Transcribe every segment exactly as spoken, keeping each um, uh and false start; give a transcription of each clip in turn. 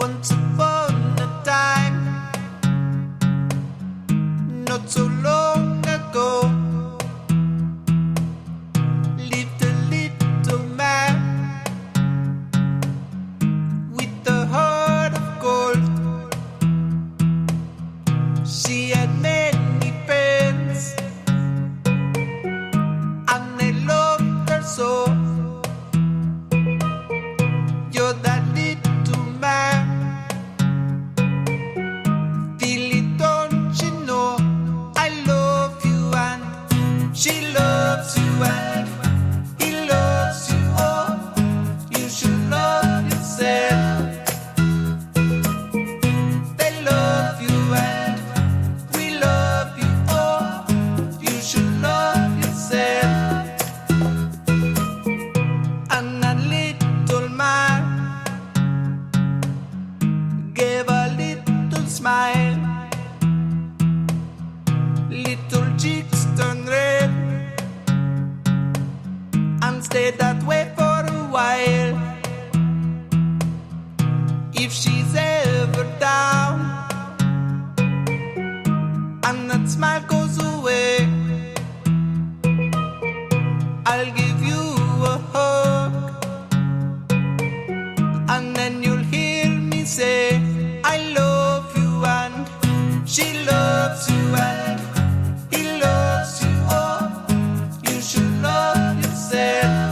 Once upon a time, not so long ago, lived a little man with a heart of gold. She had many friends, and they loved her so. You're that little man, feel it, don't you know? I love you and she loves you and he loves you. Oh, you should love yourself. They love you and we love you. Oh, you should love yourself. And that little man gave a little smile. Little cheeks turned red and stayed that way for a while. If she's ever down and that smile goes away, I'll give you a hug, and then you'll hear me say I love you and she loves you and he loves you. Oh, you should love yourself.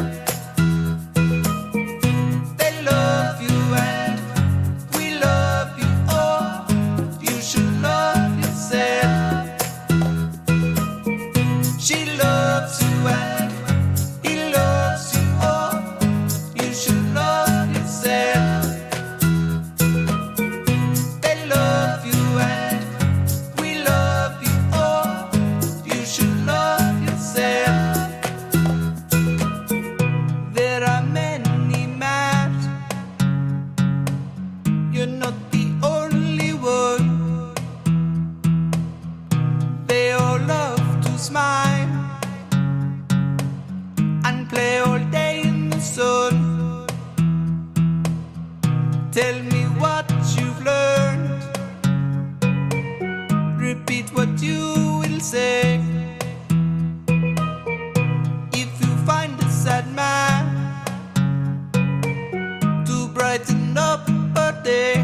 They love you and we love you. Oh, you should love yourself. She loves you and he loves you. Oh, you should love yourself. They love you and we love you. Oh, you should love yourself. There are many men, you're not the only one. They all love to smile and play all day in the sun. Tell me what you've learned, repeat what you will say. If you find a sad man to brighten up a day,